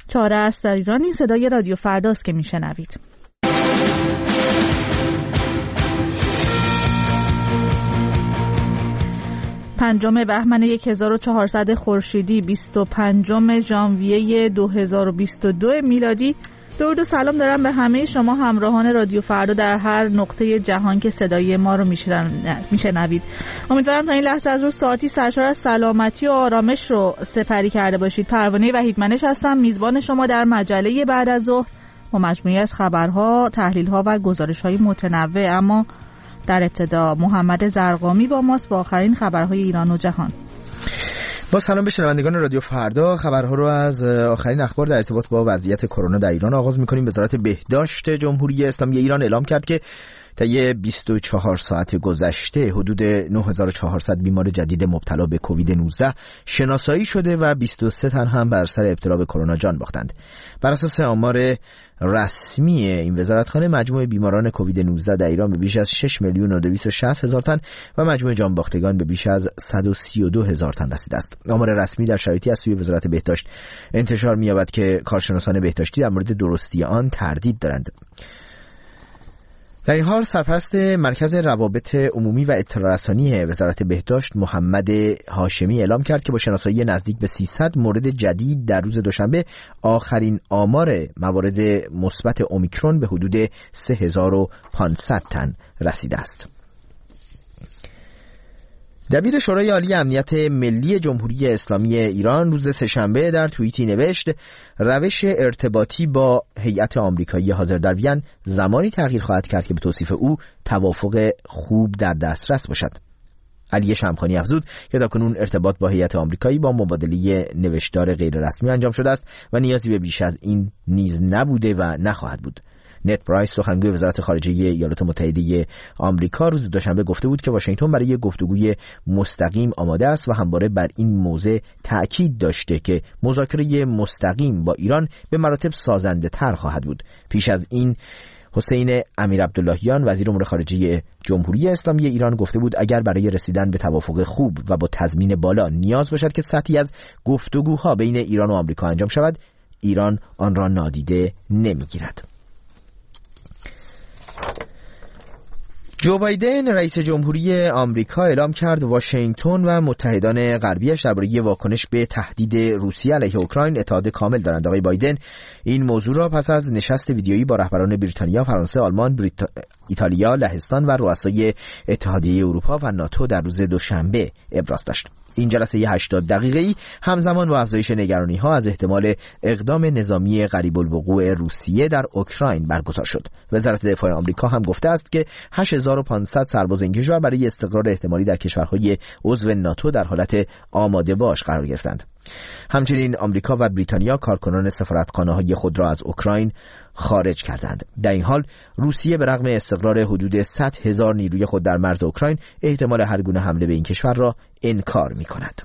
چاره است در ایران. این صدای رادیو فرداست که میشنوید. 5 بهمن 1400 خورشیدی 25 ژانویه 2022 میلادی. درود و سلام دارم به همه شما همراهان رادیو فردا در هر نقطه جهان که صدای ما رو میشنوید. امیدوارم تا این لحظه از روز ساعتی سرشار از سلامتی و آرامش رو سپری کرده باشید. پروانه وحیدمنش هستم، میزبان شما در مجله بعد از ظهر با مجموعی از خبرها، تحلیل‌ها و گزارش‌های متنوع. اما در ابتدا محمد زرقامی با ماست با آخرین خبرهای ایران و جهان. با سلام به شنوندگان رادیو فردا. خبرها رو از آخرین اخبار در ارتباط با وضعیت کرونا در ایران آغاز می‌کنیم. وزارت بهداشت جمهوری اسلامی ایران اعلام کرد که طی 24 ساعت گذشته حدود 9400 بیمار جدید مبتلا به کووید 19 شناسایی شده و 23 تن هم بر سر ابتلا به کرونا جان باختند. بر اساس آمار رسمی این وزارتخانه مجموع بیماران کووید 19 در ایران به بیش از 6,260,000 تن و مجموع جان باختگان به بیش از 132,000 تن رسیده است. آمار رسمی در شرایطی از سوی وزارت بهداشت انتشار می‌یابد که کارشناسان بهداشتی در مورد درستی آن تردید دارند. در این حال سرپرست مرکز روابط عمومی و اطلاع رسانی وزارت بهداشت محمد هاشمی اعلام کرد که با شناسایی نزدیک به 300 مورد جدید در روز دوشنبه آخرین آمار موارد مثبت اومیکرون به حدود 3500 تن رسیده است. دبیر شورای عالی امنیت ملی جمهوری اسلامی ایران روز سه‌شنبه در توییتی نوشت روش ارتباطی با هیئت آمریکایی حاضر در وین زمانی تغییر خواهد کرد که به توصیف او توافق خوب در دسترس باشد. علی شمخانی افزود که تاکنون ارتباط با هیئت آمریکایی با مبادله نوشتار غیر رسمی انجام شده است و نیازی به بیش از این نیز نبوده و نخواهد بود. نت پرایس سخنگوی وزارت خارجه ایالات متحده آمریکا روز دوشنبه گفته بود که واشنگتن برای گفتگوی مستقیم آماده است و همواره بر این موضوع تأکید داشته که مذاکره مستقیم با ایران به مراتب سازنده تر خواهد بود. پیش از این حسین امیرعبداللهیان وزیر امور خارجه جمهوری اسلامی ایران گفته بود اگر برای رسیدن به توافق خوب و با تضمین بالا نیاز باشد که سطحی از گفتگوها بین ایران و آمریکا انجام شود، ایران آن را نادیده نمیگیرد. جو بایدن رئیس جمهوری آمریکا اعلام کرد واشنگتن و متحدان غربیش درباره واکنش به تهدید روسیه علیه اوکراین اتحاد کامل دارند. آقای بایدن این موضوع را پس از نشست ویدیویی با رهبران بریتانیا، فرانسه، آلمان، ایتالیا، لهستان و رؤسای اتحادیه اروپا و ناتو در روز دوشنبه ابراز داشت. این جلسه 80 دقیقه‌ای همزمان با افزایش نگرانی‌ها از احتمال اقدام نظامی قریب الوقوع روسیه در اوکراین برگزار شد. وزارت دفاع آمریکا هم گفته است که 8500 سرباز این کشور برای استقرار احتمالی در کشورهای عضو ناتو در حالت آماده باش قرار گرفتند. همچنین آمریکا و بریتانیا کارکنان سفارتخانه‌های خود را از اوکراین خارج کردند. در این حال روسیه به رغم استقرار حدود 100,000 نیروی خود در مرز اوکراین احتمال هر گونه حمله به این کشور را انکار می‌کند.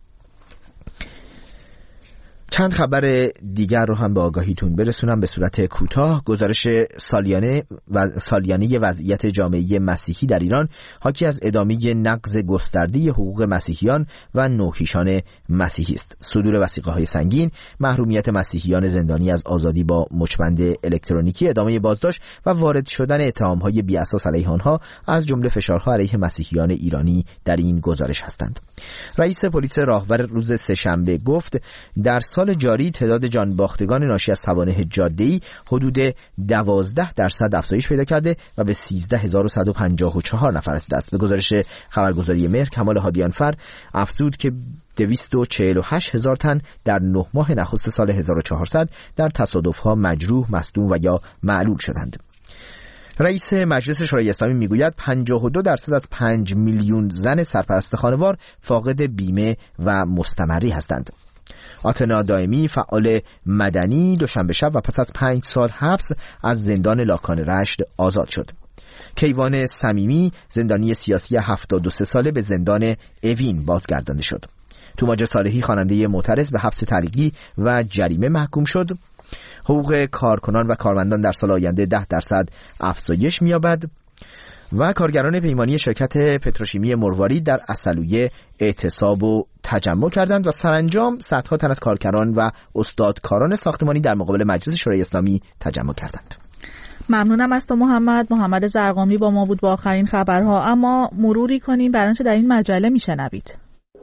چند خبر دیگر رو هم به آگاهیتون برسونم به صورت کوتاه. گزارش سالیانه وضعیت جامعه مسیحی در ایران حاکی از ادامه نقض گسترده حقوق مسیحیان و نوحیشان مسیحی است. صدور وثیقه‌های سنگین، محرومیت مسیحیان زندانی از آزادی با مچبند الکترونیکی، ادامه بازداشت و وارد شدن اتهام‌های بی‌اساس علیه آنها از جمله فشارها علیه مسیحیان ایرانی در این گزارش هستند. رئیس پلیس راهور روز سه‌شنبه گفت در سال جاری تعداد جانباختگان ناشی از سوانح جاده‌ای حدود 12% افزایش پیدا کرده و به 13154 نفر رسیده است. به گزارش خبرگزاری مهر کمال هادیانفر افزود که 248,000 تن در 9 ماه نخست سال 1400 در تصادف‌ها مجروح، مصدوم و یا معلول شدند. رئیس مجلس شورای اسلامی میگوید 52% از 5 میلیون زن سرپرست خانوار فاقد بیمه و مستمری هستند. آتنا دائمی فعال مدنی دوشنبه شب و پس از 5 سال حبس از زندان لاکان رشت آزاد شد. کیوان صمیمی زندانی سیاسی 73 ساله به زندان اوین بازگردانده شد. توماج صالحی خواننده معترض به حبس تعلیقی و جریمه محکوم شد. حقوق کارکنان و کارمندان در سال آینده 10% افزایش می‌یابد و کارگران پیمانی شرکت پتروشیمی مروارید در عسلویه اعتصاب و تجمع کردند و سرانجام صدها تن از کارگران و استادکاران ساختمانی در مقابل مجلس شورای اسلامی تجمع کردند. ممنونم از تو محمد زرقامی با ما بود با آخرین خبرها. اما مروری کنیم بر آنچه در این مجله میشنوید.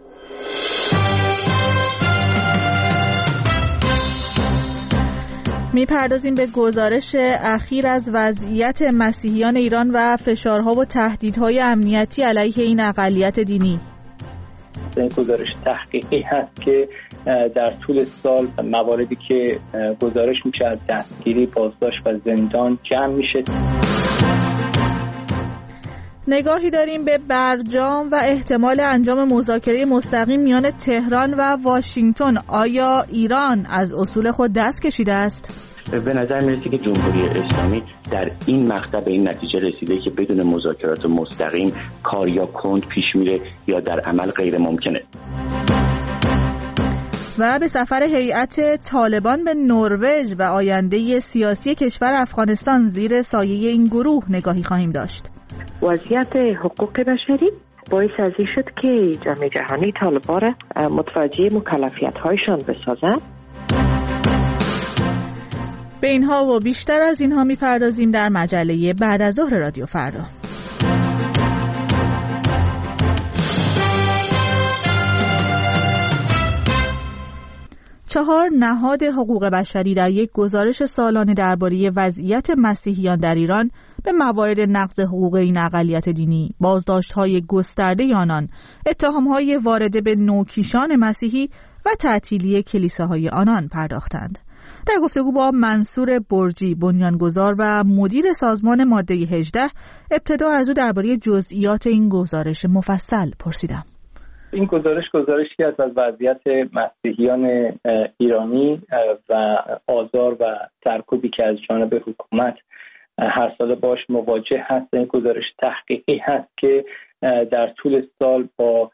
میپردازیم به گزارش اخیر از وضعیت مسیحیان ایران و فشارها و تهدیدهای امنیتی علیه این اقلیت دینی. این گزارش تحقیقی هست که در طول سال مواردی که گزارش میشه از دستگیری، بازداشت و زندان جمع میشه. نگاهی داریم به برجام و احتمال انجام مذاکره مستقیم میان تهران و واشنگتن. آیا ایران از اصول خود دست کشیده است؟ به نظر میرسه که جمهوری اسلامی در این مقطع به این نتیجه رسیده که بدون مذاکرات مستقیم کار یا کند پیش میره یا در عمل غیر ممکنه. و به سفر هیئت طالبان به نروژ و آینده سیاسی کشور افغانستان زیر سایه این گروه نگاهی خواهیم داشت. وضعیت حقوق بشری باعث از این شد که جامعه جهانی طالبان را متوجه مکلفیت‌هایشان بسازند. به اینها و بیشتر از اینها می‌پردازیم در مجله بعد از ظهر رادیو فردا. چهار نهاد حقوق بشری در یک گزارش سالانه درباره وضعیت مسیحیان در ایران به موارد نقض حقوق این اقلیت دینی، بازداشت‌های گسترده آنان، اتهام‌های وارده به نوکیشان مسیحی و تعطیلی کلیساهای آنان پرداختند. در گفتگو با منصور برجی، بنیانگذار و مدیر سازمان ماده 18، ابتدا از او درباره جزئیات این گزارش مفصل پرسیدم. این گزارشی است از وضعیت مسیحیان ایرانی و آزار و سرکوبی که از جانب حکومت هر سال باش مواجه هست. این گزارش تحقیقی هست که در طول سال با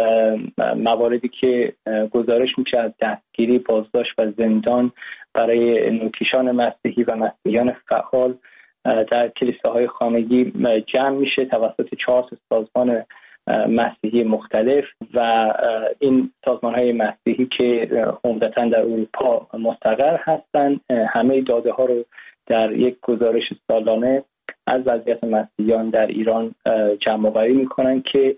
مواردی که گزارش میشه از دستگیری، بازداشت و زندان برای نوکیشان مسیحی و مسیحیان فعال در کلیساهای خانگی جمع میشه توسط 4 سازمان مسیحی مختلف و این سازمان‌های مسیحی که عمدتاً در اروپا مستقر هستند همه داده ها رو در یک گزارش سالانه از وضعیت مسیحیان در ایران جمع‌آوری می‌کنند که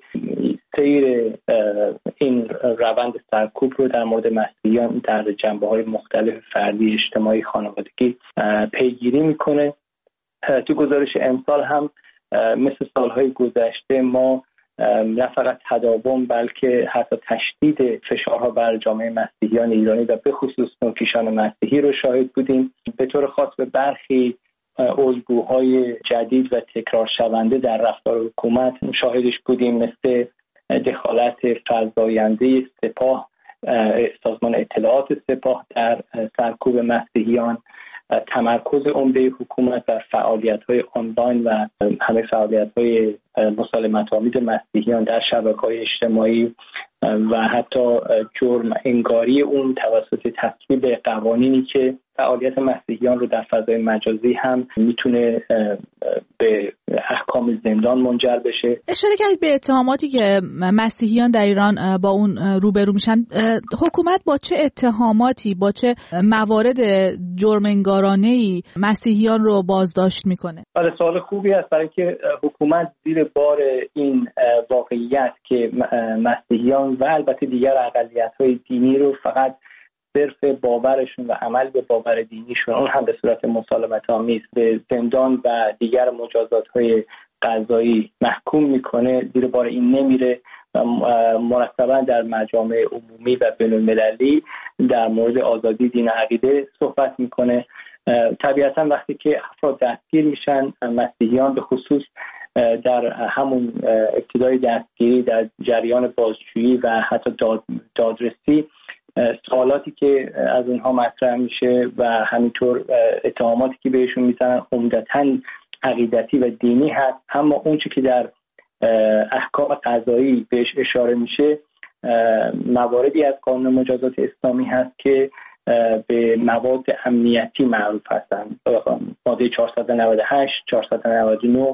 سیر این روند سرکوب رو در مورد مسیحیان در جنبه‌های مختلف فردی، اجتماعی، خانوادگی پیگیری می‌کنه. تو گزارش امسال هم مثل سال‌های گذشته ما نه فقط تداوم بلکه حتی تشدید فشارها بر جامعه مسیحیان ایرانی و به خصوص نوکیشان مسیحی رو شاهد بودیم. به طور خاص به برخی الگوهای جدید و تکرار شونده در رفتار حکومت شاهدش بودیم، مثل دخالت فزاینده سپاه، سازمان اطلاعات سپاه در سرکوب مسیحیان، تمرکز عمده حکومت بر فعالیت‌های آنلاین و همه فعالیت‌های مسالمت‌آمیز مسیحیان در شبکه‌های اجتماعی و حتی جرم انگاری اون توسط تصویب قوانینی که فعالیت مسیحیان رو در فضای مجازی هم میتونه به احکام زندان منجر بشه. اشاره کردید به اتهاماتی که مسیحیان در ایران با اون روبرو میشن. حکومت با چه اتهاماتی، با چه موارد جرم انگارانه‌ای مسیحیان رو بازداشت میکنه؟ بله، سوال خوبی است، برای که حکومت زیر بار این واقعیت که مسیحیان و البته دیگر اقلیت‌های دینی رو فقط صرف باورشون و عمل به باور دینیشون، اون هم به صورت مسالمت‌آمیز، به زندان و دیگر مجازات‌های قضایی محکوم میکنه، زیر بار این نمیره و مرتبا در مجامع عمومی و بین‌المللی در مورد آزادی دین و عقیده صحبت میکنه. طبیعتا وقتی که افراد دستگیر میشن، مسیحیان به خصوص در همون ابتدای دستگیری در جریان بازجویی و حتی دادرسی، سوالاتی که از اونها مطرح میشه و همینطور اتهاماتی که بهشون میزنن عمدتاً عقیدتی و دینی هست. اما اون چیزی که در احکام قضایی بهش اشاره میشه مواردی از قانون مجازات اسلامی هست که به مواد امنیتی معروف هستند. ماده 498، 499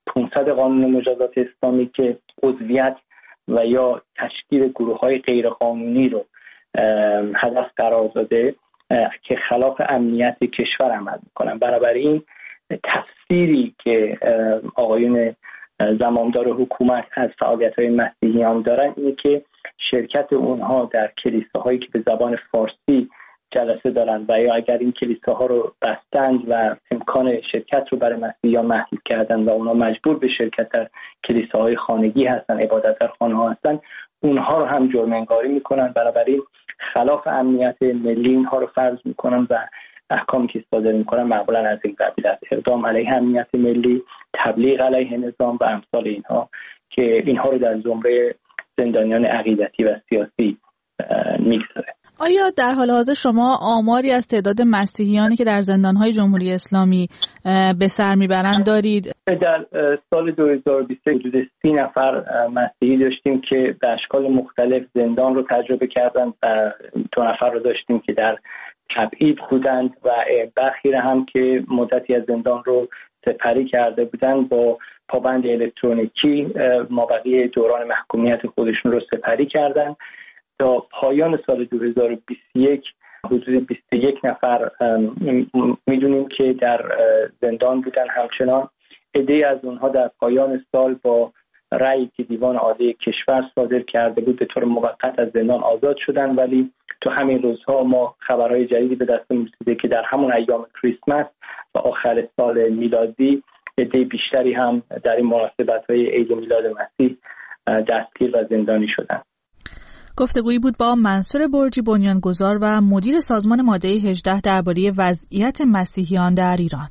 500 قانون مجازات اسلامی که عضویت و یا تشکیل گروه‌های غیرقانونی رو هدف قرار داده که خلاف امنیت کشور عمل میکنن. بنابراین تفسیری که آقایون زمامدار حکومت از فعالیت‌های مسیحیان دارن اینه که شرکت اونها در کلیساهایی که به زبان فارسی جلسه دارن و یا اگر این کلیساها رو بستند و امکان شرکت رو برای مسیحیان محدود کردن و اونها مجبور به شرکت در کلیساهای خانگی هستن، عبادت در خانه ها هستن، اونها رو هم جرم انگاری میکنن. بنابراین خلاف امنیت ملی اینها رو فرض میکنن و احکامی که صادر میکنن معمولا از این قبیل است: اقدام علیه امنیت ملی، تبلیغ علیه نظام و امثال اینها، که اینها رو در زمره زندانیان عقیدتی و سیاسی میگذاره. آیا در حال حاضر شما آماری از تعداد مسیحیانی که در زندان‌های جمهوری اسلامی به سر میبرند دارید؟ در سال 2020 حدود 30 نفر مسیحی داشتیم که به اشکال مختلف زندان رو تجربه کردند و 2 نفر رو داشتیم که در تبعید بودند و بخیره هم که مدتی از زندان رو سپری کرده بودند با پابند الکترونیکی مابقی دوران محکومیت خودشون رو سپری کردند. تا پایان سال 2021 حدود 21 نفر میدونیم که در زندان بودن. همچنان عده‌ای از اونها در پایان سال با رأیی که دیوان عالی کشور صادر کرده بود به طور موقت از زندان آزاد شدن، ولی تو همین روزها ما خبرهای جدیدی به دستمون رسیده که در همون ایام کریسمس و آخر سال میلادی عده بیشتری هم در این مناسبت‌های عید میلاد مسیح دستگیر و زندانی شدن. گفتگویی بود با منصور برجی، بنیانگذار و مدیر سازمان ماده 18 درباره وضعیت مسیحیان در ایران.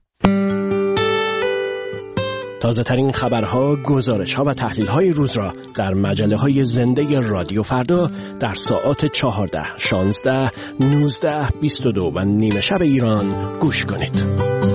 تازه ترین خبرها، گزارش‌ها و تحلیل‌های روز را در مجله‌های زنده رادیو فردا در ساعات 14، 16، 19، 22 و نیمه شب ایران گوش کنید.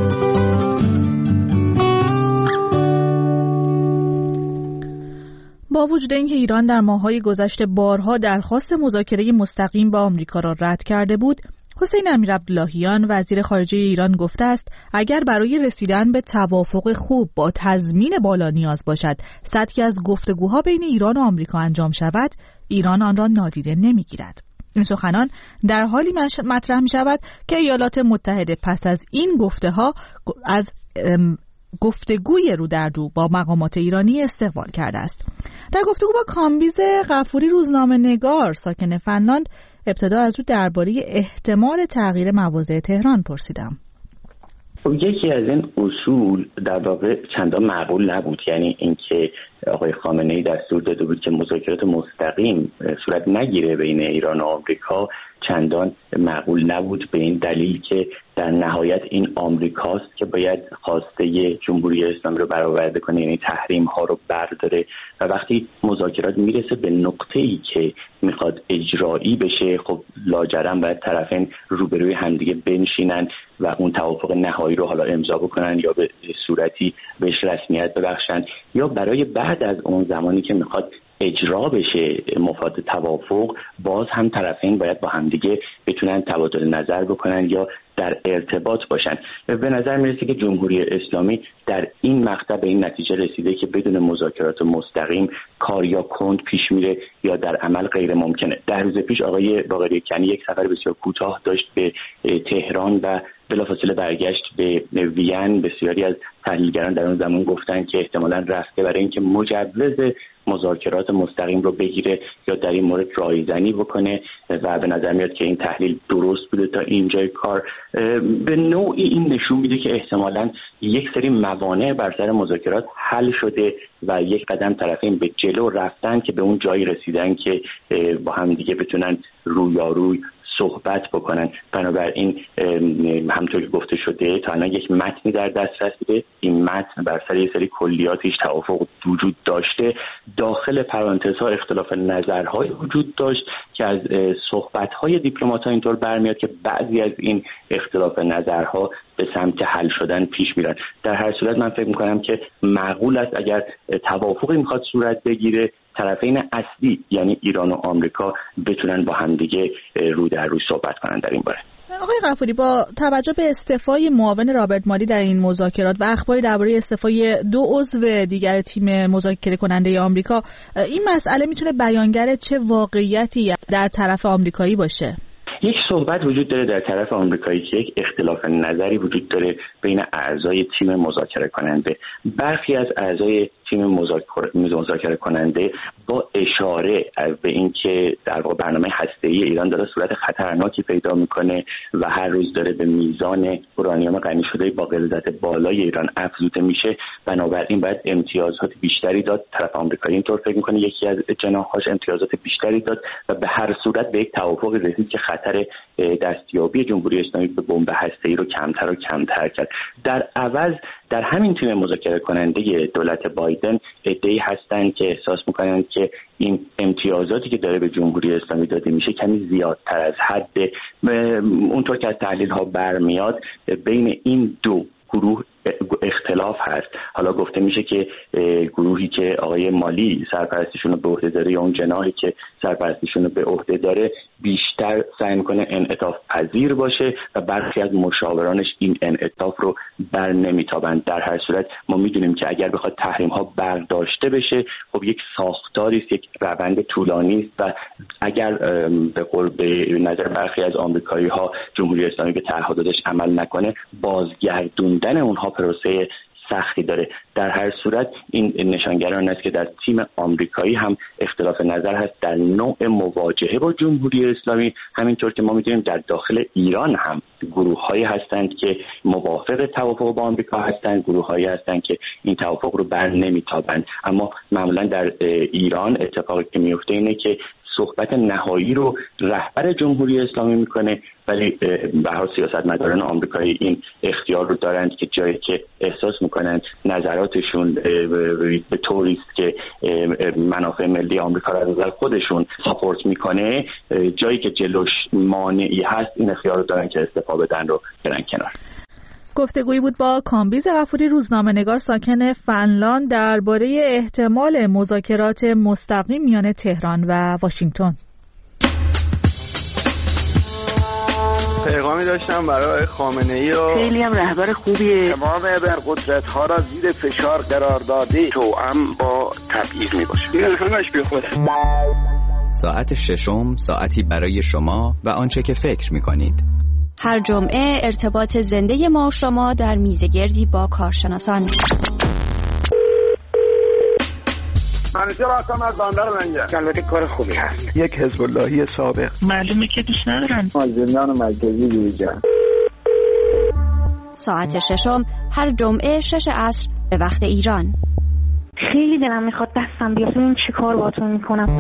با وجود اینکه ایران در ماه‌های گذشته بارها درخواست مذاکره مستقیم با آمریکا را رد کرده بود، حسین امیرعبداللهیان وزیر خارجه ایران گفته است اگر برای رسیدن به توافق خوب با تضمین بالا نیاز باشد سطحی از گفتگوها بین ایران و آمریکا انجام شود، ایران آن را نادیده نمیگیرد. این سخنان در حالی مطرح می شود که ایالات متحده پس از این از گفتگوی رو در رو با مقامات ایرانی استقبال کرده است. در گفتگو با کامبیز غفوری روزنامه‌نگار ساکن فنلاند، ابتدا از او درباره احتمال تغییر مواضع تهران پرسیدم. یکی از این اصول در واقع چندان معقول نبود، یعنی اینکه آقای خامنه‌ای دستور داده بود که مذاکرات مستقیم صورت نگیره بین ایران و آمریکا، چندان معقول نبود به این دلیل که در نهایت این آمریکاست که باید خواسته جمهوری اسلامی رو برآورده کنه، یعنی تحریم ها رو برداره و وقتی مذاکرات میرسه به نقطه‌ای که میخواد اجرایی بشه، خب لاجرم باید طرفین روبروی همدیگه بنشینن و اون توافق نهایی رو حالا امضا بکنن یا به صورتی بهش رسمیت ببخشن، یا برای بعد از اون زمانی که میخواد اجرا بشه مفاد توافق باز هم طرفین باید با همدیگه بتونن تبادل نظر بکنن یا در ارتباط باشن. به نظر میرسه که جمهوری اسلامی در این مقطع به این نتیجه رسیده که بدون مذاکرات مستقیم کار یا کند پیش میره یا در عمل غیر ممکنه. 10 روز پیش آقای باقری کنی یک سفر بسیار کوتاه داشت به تهران و بلافاصله برگشت به وین. بسیاری از تحلیلگران در اون زمان گفتن که احتمالاً رفته برای اینکه مجوز مذاکرات مستقیم رو بگیره یا در این مورد رایزنی بکنه و به نظر میاد که این تحلیل درست بوده تا اینجای کار. به نوعی این نشون میده که احتمالاً یک سری موانع بر سر مذاکرات حل شده و یک قدم طرفین به جلو رفتن که به اون جایی رسیدن که با هم دیگه بتونن رویاروی صحبت بکنن. بنابراین همونطور که گفته شده تا الان یک متنی در دسترس بوده، این متن بر سر یه سری کلیاتش توافق وجود داشته، داخل پرانتزها اختلاف نظرهای وجود داشت که از صحبت‌های دیپلمات‌ها اینطور برمیاد که بعضی از این اختلاف نظرها به سمت حل شدن پیش میرن. در هر صورت من فکر میکنم که معقول است اگر توافقی میخواد صورت بگیره طرفین اصلی یعنی ایران و آمریکا بتونن با همدیگه رو در رو صحبت کنن در این باره. آقای غفوری، با توجه به استعفای معاون رابرت مالی در این مذاکرات و اخباری درباره استعفای 2 عضو دیگر تیم مذاکره کننده آمریکا، این مسئله میتونه بیانگر چه واقعیتی در طرف آمریکایی باشه؟ یک صحبت وجود داره در طرف آمریکایی که یک اختلاف نظری وجود داره بین اعضای تیم مذاکره کننده. برخی از اعضای تیم مذاکره کننده با اشاره به اینکه در واقع برنامه هسته‌ای ایران داره صورت خطرناکی پیدا میکنه و هر روز داره به میزان اورانیوم غنی شده با غلظت بالای ایران افزوده میشه، بنابراین باید امتیازات بیشتری داد. طرف آمریکایی اینطور فکر میکنه، یکی از جناح‌هاش امتیازات بیشتری داد و به هر صورت به یک توافق رسید که خطر دستیابی جمهوری اسلامی به بمب هسته‌ای رو کمتر و کمتر کرد. در عوض در همین تیم مذاکره کننده دولت بایدن عده‌ای هستند که احساس می‌کنند که این امتیازاتی که داره به جمهوری اسلامی داده میشه کمی زیادتر از حد. اونطور که از تحلیل‌ها برمیاد بین این دو گروه اختلاف هست. حالا گفته میشه که گروهی که آقای مالی سرپرستیشون رو به عهده داره یا اون جناحی که سرپرستیشون رو به عهده داره بیشتر سعی میکنه انعطاف پذیر باشه و برخی از مشاورانش این انعطاف رو بر نمیتابند. در هر صورت ما میدونیم که اگر بخواد تحریم ها برداشته بشه، خب یک ساختاری است، یک روند طولانی است و اگر به نظر برخی از آمریکایی ها جمهوری اسلامی به تعهداتش عمل نکنه، بازگردوندن اونها پروسه سختی داره. در هر صورت این نشانگران است که در تیم آمریکایی هم اختلاف نظر هست در نوع مواجهه با جمهوری اسلامی، همینطور که ما می‌دونیم در داخل ایران هم گروه‌هایی هستند که موافق توافق با آمریکا هستند، گروه‌هایی هستند که این توافق رو بر نمی‌تابند. اما معمولا در ایران اتفاقی که میفته اینه که صحبت نهایی رو رهبر جمهوری اسلامی میکنه، ولی به هر سیاستمداران آمریکایی این اختیار رو دارند که جایی که احساس میکنند نظراتشون به طوری است که منافع ملی آمریکا رو از نظر خودشون ساپورت میکنه، جایی که جلوش مانعی هست این اختیار رو دارن که استفاده بدن رو برن کنار. گفتگویی بود با کامبیز غفوری، روزنامه‌نگار ساکن فنلاند، درباره احتمال مذاکرات مستقیم میان تهران و واشنگتن. پیغامی داشتم برای خامنه‌ای رو. خیلی هم رهبر خوبیه. تمام ابرقدرت‌ها را زیر فشار قرار داده، توأم با تبعیض میباشه. این همش بیخوده. ساعت ششم، ساعتی برای شما و آنچه که فکر می‌کنید. هر جمعه ارتباط زنده ما و شما در میزگردی با کارشناسان. منیجر هستم از بندر منجر. البته کار خوبی هست. یک حزب اللهی سابق. معلومه که دوست ندارن. زندان مرکزی جوجان. ساعت ششم هر جمعه 6 عصر به وقت ایران. خیلی دلم میخواد دستم بیاد ببینم چی کار باهاتون میکنم.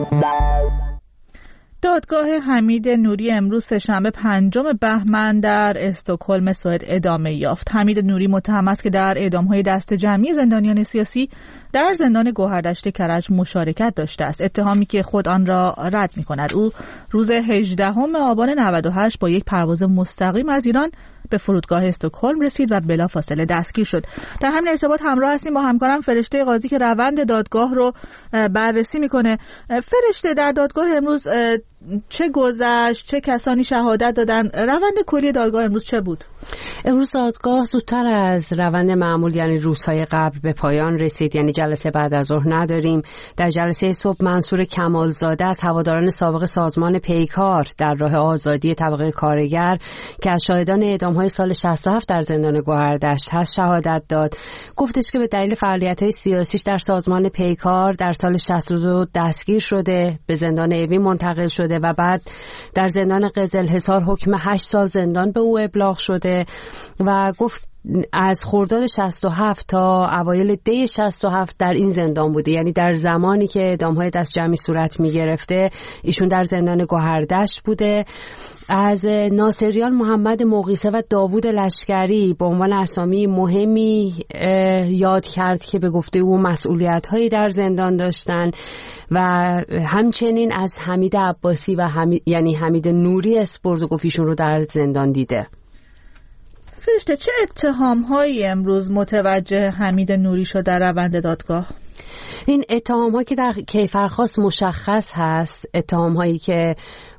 دادگاه حمید نوری امروز سه‌شنبه 5 بهمن در استکهلم سوئد ادامه یافت. حمید نوری متهم است که در اعدام‌های دست جمعی زندانیان سیاسی در زندان گوهردشت کرج مشارکت داشته است، اتهامی که خود آن را رد می‌کند. او روز 18 آبان 98 با یک پرواز مستقیم از ایران به فرودگاه استکهلم رسید و بلافاصله دستگیر شد. در همین ارتباط همراه هستیم با همکارم فرشته قاضی که روند دادگاه رو بررسی میکنه. فرشته، در دادگاه امروز چه گذشت؟ چه کسانی شهادت دادن؟ روند کلی دادگاه امروز چه بود؟ امروز دادگاه زودتر از روند معمول یعنی روزهای قبل به پایان رسید، یعنی جلسه بعد از ظهر نداریم. در جلسه صبح منصور کمالزاده از هواداران سابق سازمان پیکار در راه آزادی طبقه کارگر که از شاهدان اعدام‌های سال 67 در زندان گوهردشت هست شهادت داد. گفتش که به دلیل فعالیت‌های سیاسیش در سازمان پیکار در سال 62 دستگیر شده، به زندان اوین منتقل شده و بعد در زندان قزلحصار حکم 8 سال زندان به او ابلاغ شده و گفت از خرداد 67 تا اوایل دی 67 در این زندان بوده، یعنی در زمانی که اعدام‌های دست جمعی صورت می‌گرفته ایشون در زندان گوهردشت بوده. از ناصریان محمد مقیسه و داوود لشکری به عنوان اسامی مهمی یاد کرد که به گفته او مسئولیت‌هایی در زندان داشتن و همچنین از حمید عباسی و یعنی حمید نوری اسپورت گفت ایشون رو در زندان دیده. فرشته، چه اتهام‌هایی امروز متوجه حمید نوری شد در روند دادگاه؟ این اتهام‌ها که در کیفرخواست مشخص هست، اتهام‌هایی که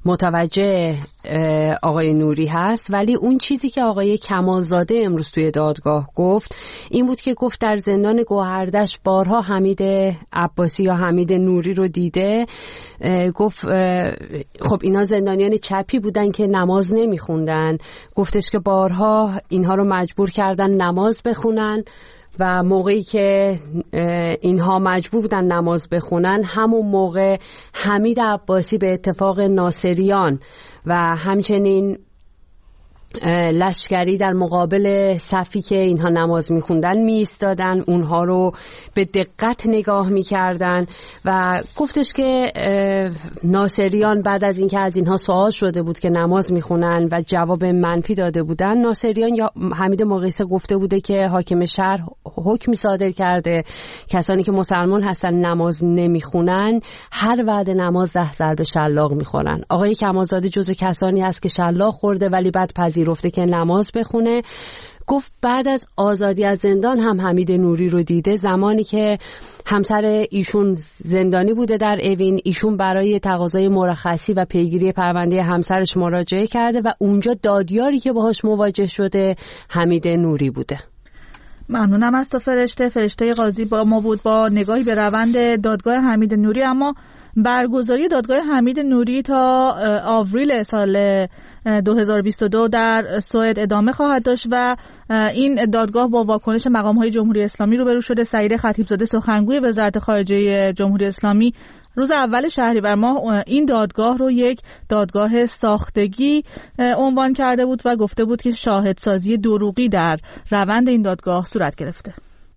متوجه آقای نوری هست، ولی اون چیزی که آقای کمالزاده امروز توی دادگاه گفت این بود که گفت در زندان گوهردش بارها حمید عباسی یا حمید نوری رو دیده. گفت خب اینا زندانیان چپی بودن که نماز نمیخوندن. گفتش که بارها اینها رو مجبور کردن نماز بخونن و موقعی که اینها مجبور بودن نماز بخونن همون موقع حمید عباسی به اتفاق ناصریان و همچنین لشکری در مقابل صفی که اینها نماز میخوندن میایستادن، اونها رو به دقت نگاه میکردن و گفتش که ناصریان بعد از اینکه از اینها سوال شده بود که نماز میخونن و جواب منفی داده بودن، ناصریان یا حمید مقیسه گفته بوده که حاکم شهر حکمی صادر کرده کسانی که مسلمان هستن نماز نمیخونن هر وعده نماز 10 ضرب شلاق میخورن. آقای کمالزاده جزو کسانی هست که شلاق خورده ولی بعد پذیرفته که نماز بخونه. گفت بعد از آزادی از زندان هم حمید نوری رو دیده، زمانی که همسر ایشون زندانی بوده در اوین، ایشون برای تقاضای مرخصی و پیگیری پرونده همسرش مراجعه کرده و اونجا دادیاری که باهاش مواجه شده حمید نوری بوده. ممنونم از تو فرشته قاضی با ما بود با نگاهی به روند دادگاه حمید نوری. اما برگزاری دادگاه حمید نوری تا آوریل سال 2022 در سوئد ادامه خواهد داشت و این دادگاه با واکنش مقام‌های جمهوری اسلامی روبرو شده. سعید خطیبزاده سخنگوی وزارت خارجه جمهوری اسلامی روز اول شهریور ماه این دادگاه رو یک دادگاه ساختگی عنوان کرده بود و گفته بود که شاهدسازی دروغی در روند این دادگاه صورت گرفته.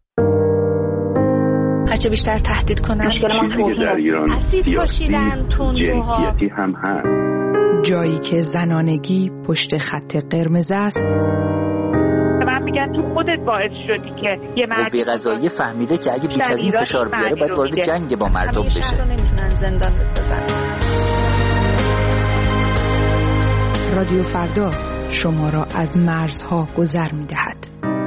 هرچه بیشتر تهدید کنن مشکل ما اسید پاشیدن تندروها هم هست. جایی که زنانگی پشت خط قرمز است. من میگم تو خودت باعث شدی که یه مردی قضایی فهمیده که اگه بیش از این فشار بیاره باید وارد جنگ با مردم بشه. شهر رو نمیتونن زندان بسازن. رادیو فردا شما را از مرزها گذر میدهد.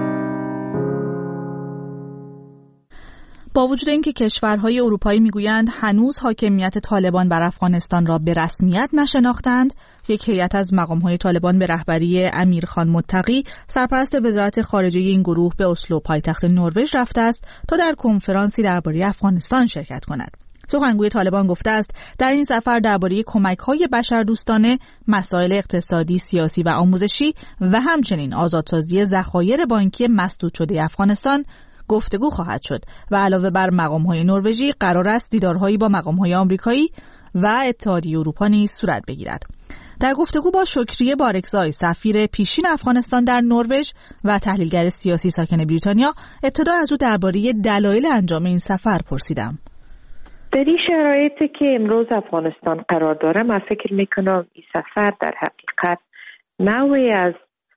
با وجود اینکه کشورهای اروپایی میگویند هنوز حاکمیت طالبان بر افغانستان را به رسمیت نشناختند، یک هیئت از مقام‌های طالبان به رهبری امیرخان متقی سرپرست وزارت خارجه این گروه به اسلو پایتخت نروژ رفته است تا در کنفرانسی درباره افغانستان شرکت کند. سخنگوی طالبان گفته است در این سفر درباره کمک‌های بشردوستانه، مسائل اقتصادی، سیاسی و آموزشی و همچنین آزادسازی ذخایر بانکی مسدود شده افغانستان گفتگو خواهد شد و علاوه بر مقام‌های نروژی قرار است دیدارهایی با مقام‌های آمریکایی و اتحادیه اروپا نیز صورت بگیرد. در گفتگو با شکریه بارکزای سفیر پیشین افغانستان در نروژ و تحلیلگر سیاسی ساکن بریتانیا ابتدا از او درباره دلایل انجام این سفر پرسیدم. در این شرایطی که امروز افغانستان قرار داره من فکر میکنم این سفر در حقیقت نوعی از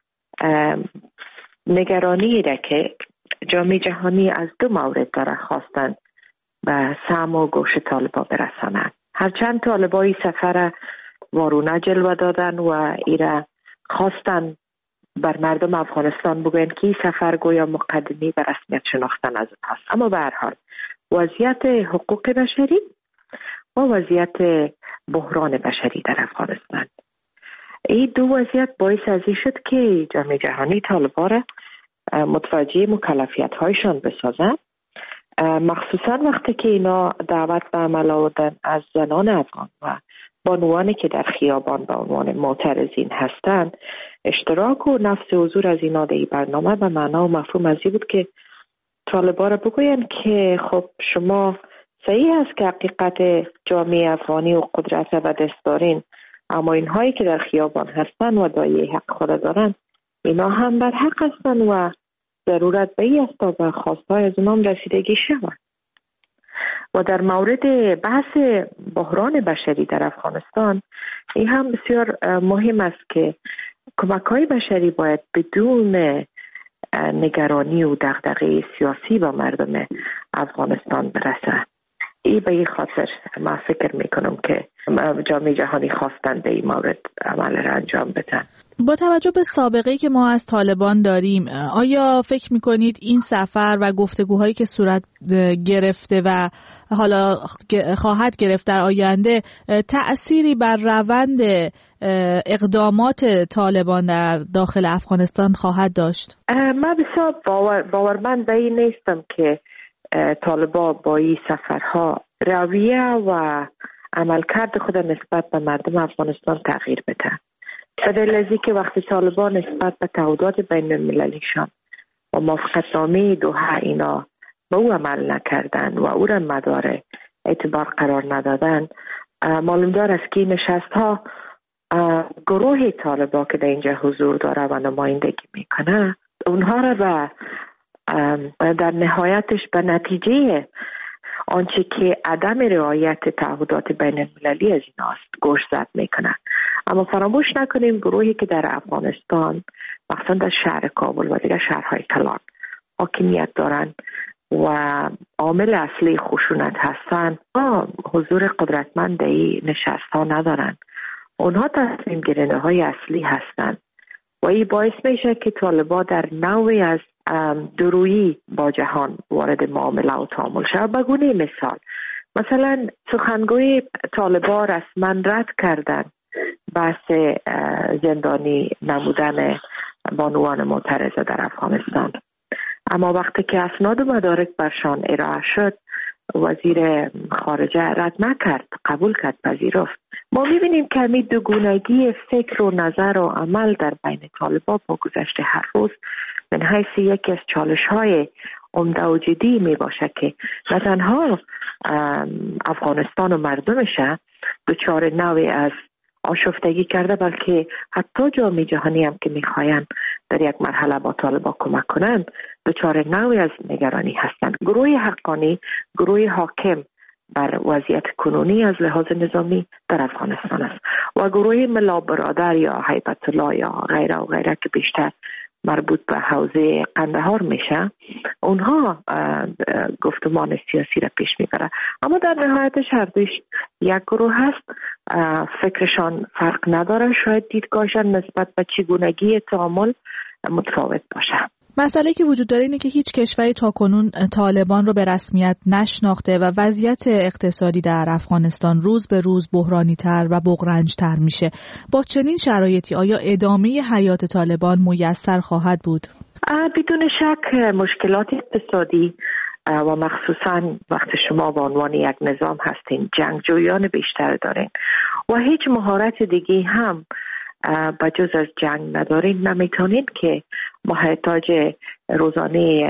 نگرانی را که جامعه جهانی از دو مورد داره خواستن به سهم و گوش طالبان برسانند. هرچند طالبان این سفر وارونه جلوه دادن و ایره خواستن بر مردم افغانستان بگوین که این سفر گویا مقدمی به رسمیت شناختن از هست، اما به هر حال وضعیت حقوق بشری و وضعیت بحران بشری در افغانستان، این دو وضعیت باعث از این شد که جامعه جهانی طالبان را متوجه مکلفیت هایشان بسازن، مخصوصا وقتی که اینا دعوت به عمل آوردن از زنان افغان و بانوانی که در خیابان به عنوان معترضین هستند اشتراک و نفس حضور از اینا در این برنامه به معنا و مفهوم از این بود که طالبان را بگوین که خب شما صحیح است که حقیقت جامعه افغانی و قدرت را به دست دارین، اما اینهایی که در خیابان هستن و دایه حق خود دارن اینا هم بر حق هستن و ضرورت به این است تا به خواستهای از اونام رسیدگی شود. و در مورد بحث بحران بشری در افغانستان این هم بسیار مهم است که کمک‌های بشری باید بدون نگرانی و دغدغه سیاسی به مردم افغانستان برسه. ای به این خاطر ما فکر میکنم که جامعه جهانی خواستن به این مورد عمل را انجام بدن. با توجه به سابقه‌ای که ما از طالبان داریم، آیا فکر میکنید این سفر و گفتگوهایی که صورت گرفته و حالا خواهد گرفت در آینده تأثیری بر روند اقدامات طالبان در داخل افغانستان خواهد داشت؟ من بسیار باورمند به این نیستم که طالبان با این سفرها رویه و عملکرد خود نسبت به مردم افغانستان تغییر بدن. بدل از که وقتی طالبان نسبت به تعهدات بین المللیشان و موافقتنامه دوحه اینا به او عمل نکردن و او را مدار اعتبار قرار ندادن، معلوم دار است که نشست ها گروه طالبان که در اینجا حضور داره و نمایندگی میکنه اونها را در نهایتش به نتیجه آنچه که عدم رعایت تعهدات بین المللی از ایناست گوش زد میکنه. اما فراموش نکنیم گروهی که در افغانستان مخصوصا در شهر کابل و دیگر شهرهای کلان حاکمیت دارن و عامل اصلی خشونت هستن حضور قدرتمند در این نشست ها ندارن. اونها تصمیم گیرنده های اصلی هستن و این باعث میشه که طالبان در نوعی از درویی با جهان وارد معامله و تعامل شود. به گونه مثلا سخنگوی طالبان رسما رد کردن بحث زندانی نمودن بانوان معترضه در افغانستان، اما وقتی که اسناد و مدارک برشان ارائه شد وزیر خارجه رد نکرد، قبول کرد، پذیرفت. ما میبینیم که همین دوگونگی فکر و نظر و عمل در بین طالبان با گذشت هر روز من حیث یکی از چالش‌های عمده و جدی میباشه که نه تنها افغانستان و مردمش دچار نوعی از آشفتگی کرده بلکه حتی جامعه جهانی هم که میخواین در یک مرحله با طالبان کمک کنند دچار نوعی از نگرانی هستند. گروه حقانی، گروه حاکم بر وضعیت کنونی از لحاظ نظامی در افغانستان است و گروه ملا برادر یا هیبت الله یا غیره و غیره که بیشتر مربوط به حوزه قندهار میشه، اونها گفتمان سیاسی را پیش میبره. اما در نهایتش هر دویش یک گروه هست، فکرشان فرق نداره، شاید دیدگاهشان نسبت به چگونگی تعامل متفاوت باشه. مسئله که وجود داره اینه که هیچ کشوری تاکنون طالبان رو به رسمیت نشناخته و وضعیت اقتصادی در افغانستان روز به روز بحرانی تر و بغرنج تر میشه. با چنین شرایطی آیا ادامه حیات طالبان میسر خواهد بود؟ بدون شک مشکلات اقتصادی و مخصوصا وقتی شما به عنوان یک نظام هستین جنگجویان بیشتر دارین و هیچ مهارت دیگه هم بجز از جنگ ندارین، نمیتونید که محتاج روزانه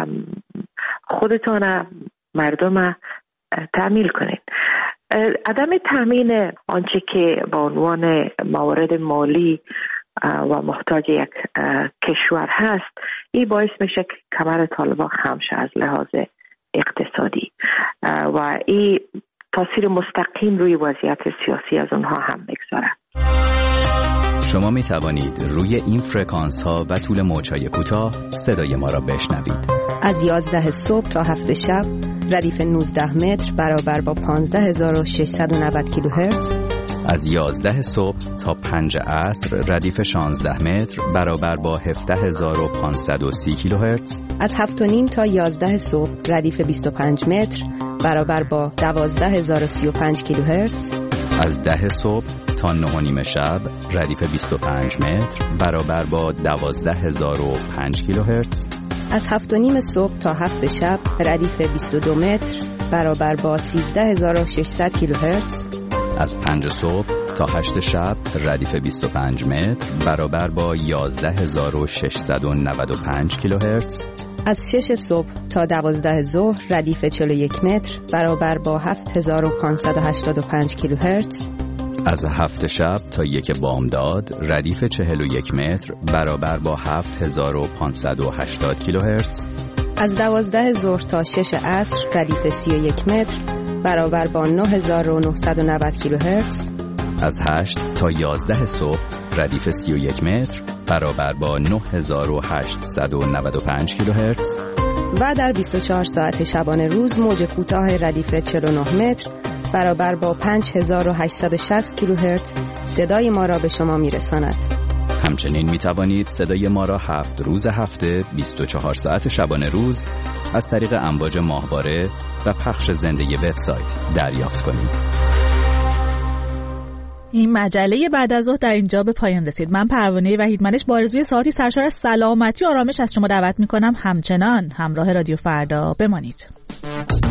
خودتان مردم تأمین کنید. عدم تأمین آنچه که به عنوان موارد مالی و محتاج یک کشور هست، این باعث میشه که کمر طالبان خم شه از لحاظ اقتصادی و این تاثیر مستقیم روی وضعیت سیاسی از اونها هم میگذاره. شما می توانید روی این فرکانس ها و طول موج‌های کوتاه صدای ما را بشنوید. از 11 صبح تا 7 شب ردیف 19 متر برابر با 15690 کیلوهرتز. از 11 صبح تا 5 عصر ردیف 16 متر برابر با 17530 کیلوهرتز. از 7:30 تا 11 صبح ردیف 25 متر برابر با 12035 کیلوهرتز. از 10 صبح تا 9:30 شب ردیف 25 متر برابر با 12005 کیلوهرتز. از 7:30 صبح تا 7 شب ردیف 22 متر برابر با 13600 کیلوهرتز. از 5 صبح تا 8 شب ردیف 25 متر برابر با 11695 کیلوهرتز. از 6 صبح تا 12 ظهر ردیف 41 متر برابر با 7585 کیلوهرتز. از 7 شب تا 1 بامداد ردیف 41 متر برابر با 7580 کیلوهرتز. از 12 ظهر تا 6 عصر ردیف 31 متر برابر با 9990 کیلوهرتز. از 8 تا 11 صبح ردیف 31 متر برابر با 9895 کیلوهرتز. و در 24 ساعت شبانه روز موج کوتاه ردیف 49 متر برابر با 5860 کیلوهرتز صدای ما را به شما میرساند. همچنین می توانید صدای ما را 7 روز هفته 24 ساعت شبانه روز از طریق امواج ماهواره و پخش زنده وبسایت دریافت کنید. این مجله بعد از ظهر در اینجا به پایان رسید. من پروانه وحیدمنش با آرزوی ساعتی سرشار از سلامتی و آرامش از شما دعوت می کنم همچنان همراه رادیو فردا بمانید.